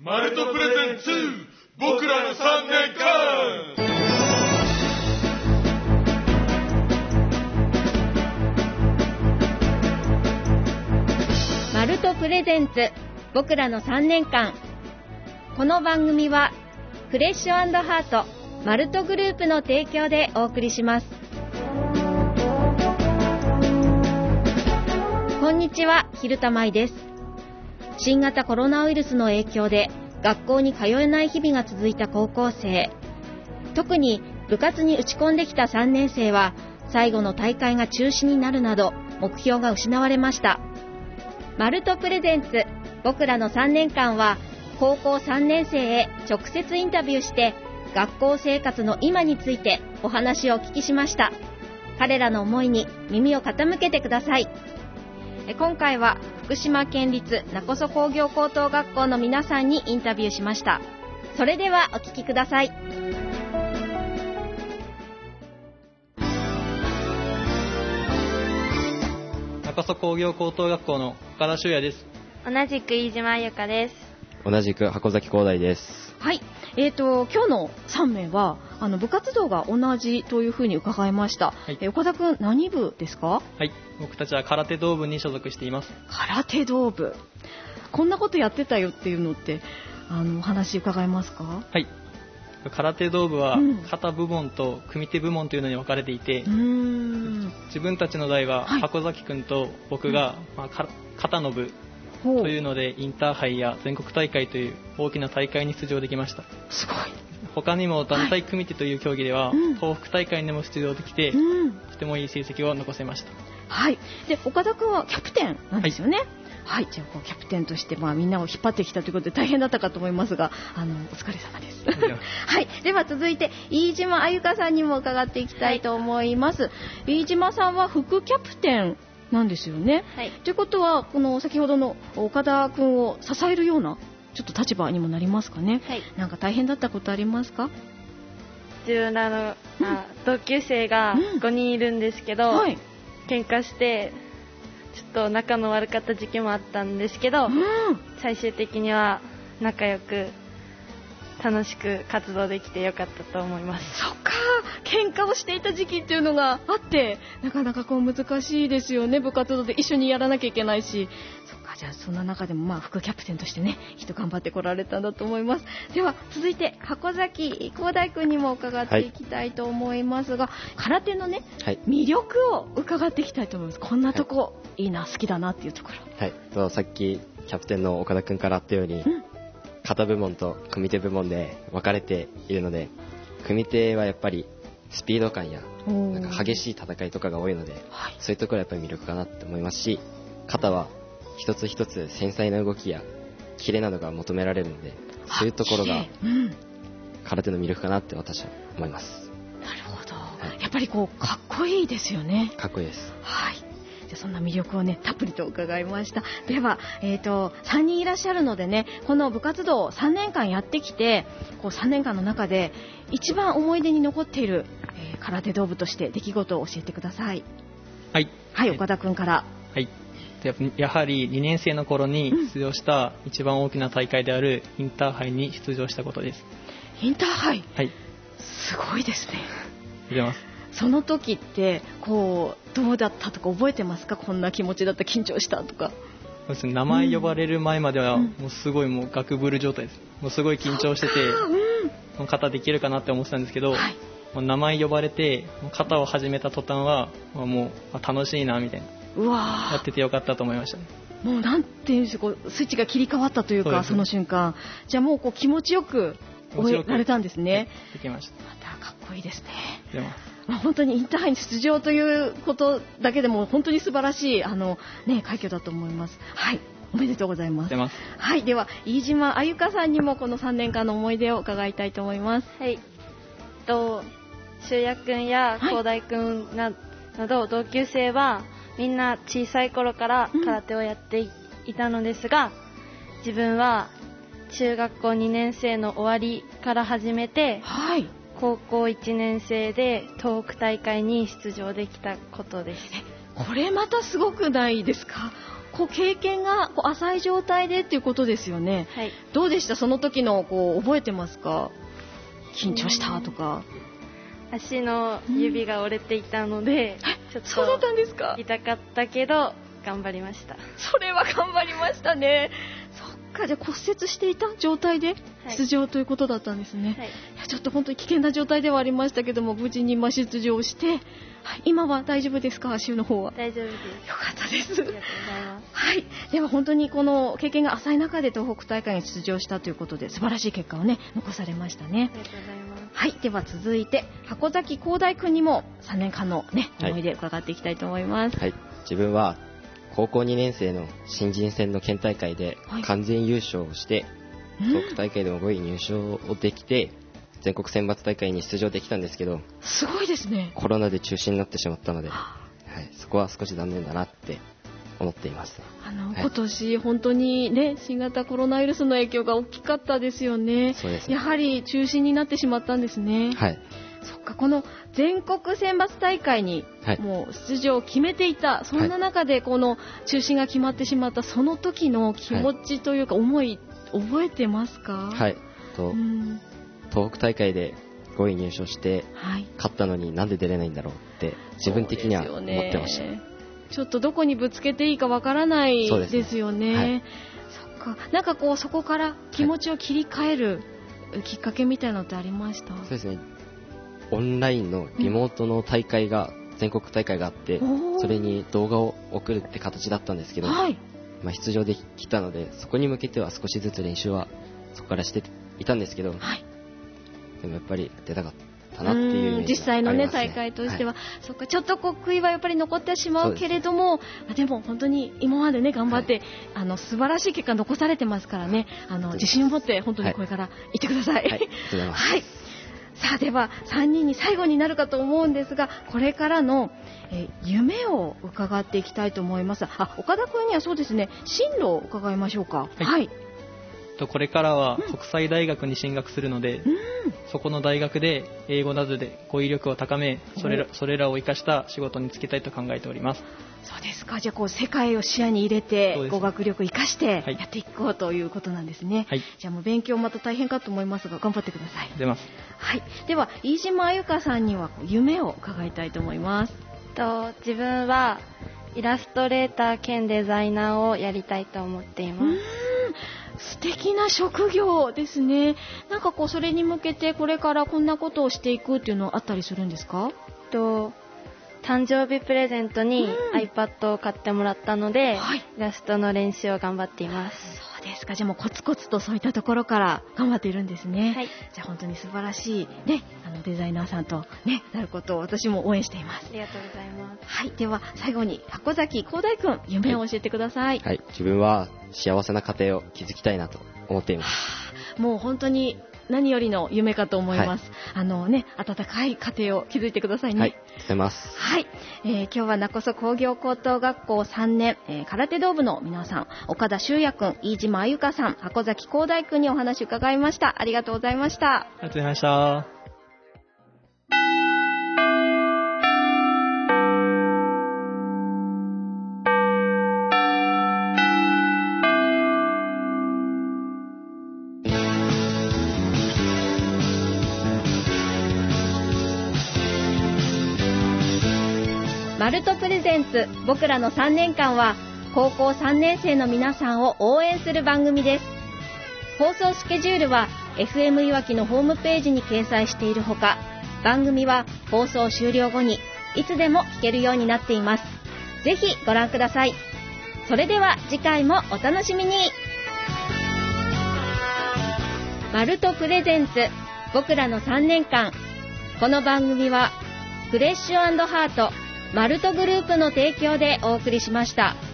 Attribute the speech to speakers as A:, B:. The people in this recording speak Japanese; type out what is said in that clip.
A: マルトプレゼンツ僕らの3年間。
B: マルトプレゼンツ僕らの3年間。この番組はフレッシュ&ハートマルトグループの提供でお送りします。こんにちは、蛭田舞です。新型コロナウイルスの影響で学校に通えない日々が続いた高校生、特に部活に打ち込んできた3年生は最後の大会が中止になるなど目標が失われました。マルトプレゼンツ僕らの3年間は高校3年生へ直接インタビューして学校生活の今についてお話をお聞きしました。彼らの思いに耳を傾けてください。今回は福島県立勿来工業高等学校の皆さんにインタビューしました。それではお聞きください。
C: 勿来工業高等学校の岡田修也です。
D: 同じく飯島彩香です。
E: 同じく箱崎光大です。
B: はい、今日の3名は部活動が同じというふうに伺いました。
C: はい、
B: 岡田くん何部ですか？
C: はい、僕たちは空手道部に所属しています。
B: 空手道部、こんなことやってたよっていうのってお話伺えますか？
C: はい、空手道部は形部門と組手部門というのに分かれていて、自分たちの代は箱崎くんと僕が、形の部というのでインターハイや全国大会という大きな大会に出場できました。
B: すごい。
C: 他にも団体組手という競技では、東北大会にも出場できて、とてもいい成績を残せました。
B: はい。で、岡田くんはキャプテンなんですよね。はい、じゃあキャプテンとしてみんなを引っ張ってきたということで大変だったかと思いますが、お疲れ様です。はい、では続いて飯島あゆかさんにも伺っていきたいと思います。飯島さんは副キャプテンなんですよね。
D: はい。
B: ということはこの先ほどの岡田くんを支えるようなちょっと立場にもなりますかね。
D: はい。
B: なんか大変だったことありますか？
D: 自分らの、同級生が5人いるんですけど、
B: はい、
D: 喧嘩してちょっと仲の悪かった時期もあったんですけど、最終的には仲良く楽しく活動できてよかったと思います。
B: そっか、喧嘩をしていた時期っていうのがあってなかなか難しいですよね。部活動で一緒にやらなきゃいけないし。そっか、じゃあそんな中でも副キャプテンとしてね、きっと頑張ってこられたんだと思います。では続いて箱崎光大君にも伺っていきたいと思いますが、空手のね、魅力を伺っていきたいと思います。こんなとこ、いいな、好きだなっていうところ。
E: はい、さっきキャプテンの岡田君からあったように、形部門と組手部門で分かれているので、組手はやっぱりスピード感やなんか激しい戦いとかが多いので、そういうところはやっぱり魅力かなと思いますし、形は一つ一つ繊細な動きやキレなどが求められるので、そういうところが空手の魅力かなって私は思います。
B: なるほど、やっぱりかっこいいですよね。
E: かっこいいです。
B: はい。じゃあそんな魅力をね、たっぷりと伺いました。では、3人いらっしゃるのでね、この部活動を3年間やってきて、3年間の中で一番思い出に残っている、空手道部として出来事を教えてください。
C: はい。
B: はい、岡田君から。
C: はい。やはり2年生の頃に出場した一番大きな大会であるインターハイに出場したことです。
B: インターハイ。
C: はい。
B: すごいですね。
C: 出ます。
B: その時ってどうだったとか覚えてますか？こんな気持ちだった、緊張したとか。
C: そうですね、名前呼ばれる前まではもうすごいガクブル状態です。もうすごい緊張してて、もう肩できるかなって思ってたんですけど、もう名前呼ばれてもう肩を始めた途端はもう楽しいなみたいな、やっててよかったと思いましたね。
B: もうなんていうんでしょう、スイッチが切り替わったというか、その瞬間。じゃあもう気持ちよく終えられたんですね。
C: できました。
B: またかっこいいですね。
C: 出ます。
B: 本当にインターハイに出場ということだけでも本当に素晴らしい快挙だと思います。はい、おめでとうございます。
C: 出ます。
B: はい、では飯島あゆかさんにもこの3年間の思い出を伺いたいと思います。
D: はい。修也くんや光大くんなど同級生はみんな小さい頃から空手をやっていたのですが、自分は中学校2年生の終わりから始めて、高校1年生で東北大会に出場できたことです。
B: これまたすごくないですか？ 経験が浅い状態でっていうことですよね。
D: はい。
B: どうでした？その時の覚えてますか？緊張したとか。
D: 足の指が折れていたので、ちょっ
B: そうだった
D: と
B: んですか？
D: 痛かったけど頑張りました。
B: それは頑張りましたね。そっか、じゃあ骨折していた状態で出場ということだったんですね。
D: はい。
B: いや、ちょっと本当に危険な状態ではありましたけども、無事に出場して、はい、今は大丈夫ですか？足の方は。
D: 大丈夫です。
B: よかったです。
D: ありがとうございます。
B: はい。では本当にこの経験が浅い中で東北大会に出場したということで、素晴らしい結果をね、残されましたね。
D: ありがとうございます。
B: はい。では続いて、箱崎光大君にも3年間のね、思い出伺っていきたいと思います。
E: はい。自分は高校2年生の新人戦の県大会で完全優勝をして、東北大会でも5位入賞をできて、全国選抜大会に出場できたんですけど、
B: すごいですね。
E: コロナで中止になってしまったので、はい、そこは少し残念だなって思っています。
B: 今年本当にね、新型コロナウイルスの影響が大きかったですよね。
E: そうですね。
B: やはり中止になってしまったんですね。
E: はい。
B: そっか、この全国選抜大会にもう出場を決めていた、そんな中でこの中止が決まってしまったその時の気持ちというか思い、覚えてますか？
E: はい。東北大会で5位入賞して、勝ったのになんで出れないんだろうって自分的には思ってました。
B: ちょっとどこにぶつけていいかわからないですよね。そっか。なんかそこから気持ちを切り替えるきっかけみたいなのってありました？
E: そうですね。オンラインのリモートの大会が、全国大会があって、それに動画を送るって形だったんですけど、出場できたので、そこに向けては少しずつ練習はそこからしていたんですけど、でもやっぱり出たかったなっていうイメージがありますね。
B: 実際のね、大会としては、そっか、ちょっと悔いはやっぱり残ってしまうけれども、でも本当に今までね、頑張って、素晴らしい結果残されてますからね、自信を持って本当にこれから行ってください。
E: ありがとうございます。
B: はい。さあ、では3人に最後になるかと思うんですが、これからの、夢を伺っていきたいと思います。岡田君にはそうですね、進路を伺いましょうか。はい。
C: これからは国際大学に進学するので、そこの大学で英語などで語彙力を高め、それらを生かした仕事に就きたいと考えております。
B: そうですか。じゃあ世界を視野に入れて語学力を生かしてやっていこうということなんですね。はい。じゃあもう勉強また大変かと思いますが頑張ってください。
C: 出ます。
B: はい。では飯島あゆかさんには夢を伺いたいと思います。
D: 自分はイラストレーター兼デザイナーをやりたいと思っています。
B: 素敵な職業ですね。なんかそれに向けてこれからこんなことをしていくっていうのはあったりするんですか？
D: 誕生日プレゼントに iPad を買ってもらったので、イラストの練習を頑張っています。
B: そうですか。じゃあもうコツコツとそういったところから頑張っているんですね。
D: はい。
B: じゃあ本当に素晴らしいね、デザイナーさんとね、なることを私も応援しています。
D: ありがとうございます。
B: はい。では最後に箱崎光大君、夢を教えてください。
E: はい。自分は幸せな家庭を築きたいなと思っています。
B: もう本当に何よりの夢かと思います。温かい家庭を築いてくださいね。
E: はい、してます。
B: はい。今日は勿来工業高等学校3年、空手道部の皆さん、岡田修也くん、飯島あゆかさん、箱崎光大くんにお話を伺いました。ありがとうございました。
C: ありがとうございました。
B: マルトプレゼンツ僕らの3年間は高校3年生の皆さんを応援する番組です。放送スケジュールは FM いわきのホームページに掲載しているほか、番組は放送終了後にいつでも聞けるようになっています。ぜひご覧ください。それでは次回もお楽しみに。マルトプレゼンツ僕らの3年間。この番組はフレッシュ&ハートマルトグループの提供でお送りしました。